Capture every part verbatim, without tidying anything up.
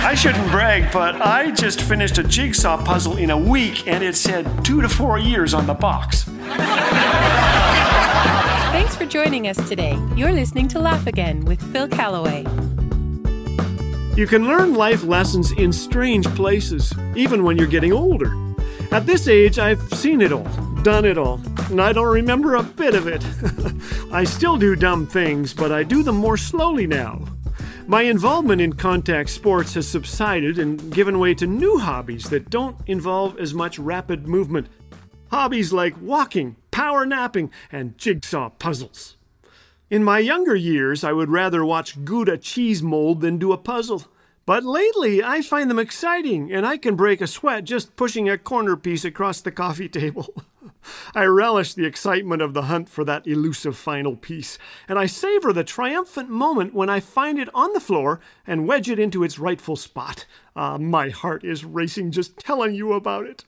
I shouldn't brag, but I just finished a jigsaw puzzle in a week, and it said two to four years on the box. Thanks for joining us today. You're listening to Laugh Again with Phil Callaway. You can learn life lessons in strange places, even when you're getting older. At this age, I've seen it all, done it all, and I don't remember a bit of it. I still do dumb things, but I do them more slowly now. My involvement in contact sports has subsided and given way to new hobbies that don't involve as much rapid movement. Hobbies like walking, power napping, and jigsaw puzzles. In my younger years, I would rather watch Gouda cheese mold than do a puzzle. But lately, I find them exciting, and I can break a sweat just pushing a corner piece across the coffee table. I relish the excitement of the hunt for that elusive final piece, and I savor the triumphant moment when I find it on the floor and wedge it into its rightful spot. Ah, my heart is racing just telling you about it.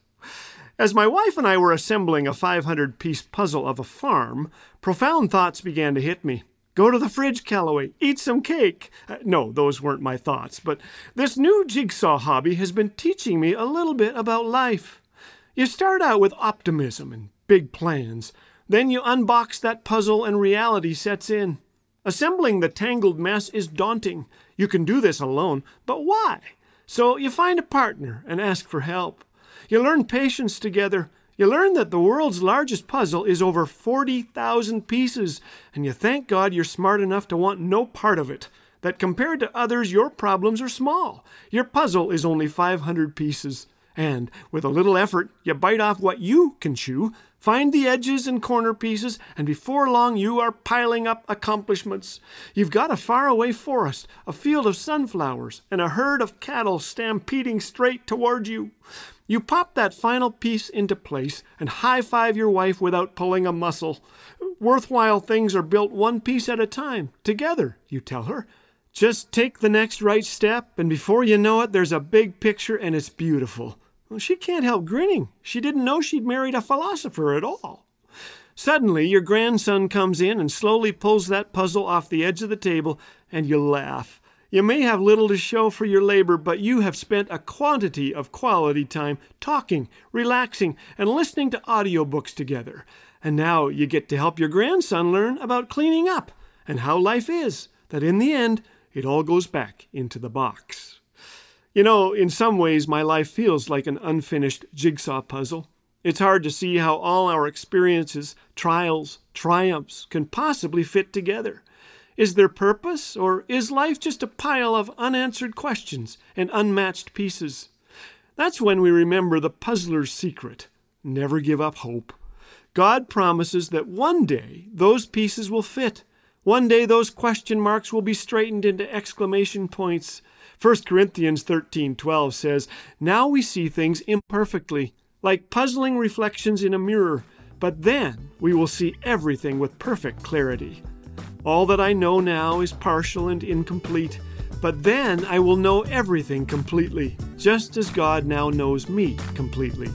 As my wife and I were assembling a five hundred piece puzzle of a farm, profound thoughts began to hit me. Go to the fridge, Callaway. Eat some cake. Uh, no, those weren't my thoughts, but this new jigsaw hobby has been teaching me a little bit about life. You start out with optimism and big plans. Then you unbox that puzzle and reality sets in. Assembling the tangled mess is daunting. You can do this alone, but why? So you find a partner and ask for help. You learn patience together. You learn that the world's largest puzzle is over forty thousand pieces, and you thank God you're smart enough to want no part of it. That compared to others, your problems are small. Your puzzle is only five hundred pieces. And with a little effort, you bite off what you can chew, find the edges and corner pieces, and before long you are piling up accomplishments. You've got a faraway forest, a field of sunflowers, and a herd of cattle stampeding straight toward you. You pop that final piece into place and high-five your wife without pulling a muscle. Worthwhile things are built one piece at a time, together, you tell her. Just take the next right step, and before you know it, there's a big picture and it's beautiful. Well, she can't help grinning. She didn't know she'd married a philosopher at all. Suddenly, your grandson comes in and slowly pulls that puzzle off the edge of the table, and you laugh. You may have little to show for your labor, but you have spent a quantity of quality time talking, relaxing, and listening to audiobooks together. And now you get to help your grandson learn about cleaning up and how life is, that in the end, it all goes back into the box. You know, in some ways, my life feels like an unfinished jigsaw puzzle. It's hard to see how all our experiences, trials, triumphs can possibly fit together. Is there purpose, or is life just a pile of unanswered questions and unmatched pieces? That's when we remember the puzzler's secret. Never give up hope. God promises that one day those pieces will fit. One day those question marks will be straightened into exclamation points. First Corinthians thirteen twelve says, "Now we see things imperfectly, like puzzling reflections in a mirror, but then we will see everything with perfect clarity. All that I know now is partial and incomplete, but then I will know everything completely, just as God now knows me completely."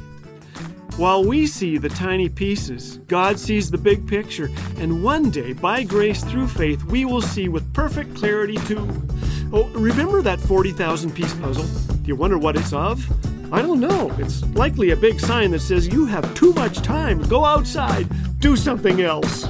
While we see the tiny pieces, God sees the big picture, and one day, by grace through faith, we will see with perfect clarity too. Oh, remember that forty thousand piece puzzle? Do you wonder what it's of? I don't know. It's likely a big sign that says you have too much time. Go outside. Do something else.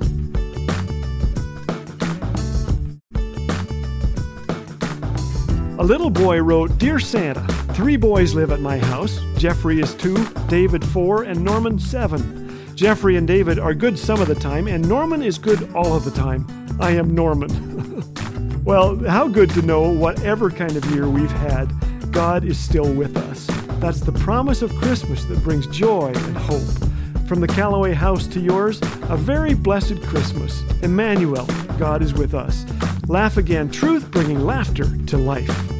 A little boy wrote, "Dear Santa, three boys live at my house. Jeffrey is two, David four, and Norman seven. Jeffrey and David are good some of the time, and Norman is good all of the time. I am Norman." Well, how good to know whatever kind of year we've had, God is still with us. That's the promise of Christmas that brings joy and hope. From the Callaway house to yours, a very blessed Christmas. Emmanuel, God is with us. Laugh Again, truth bringing laughter to life.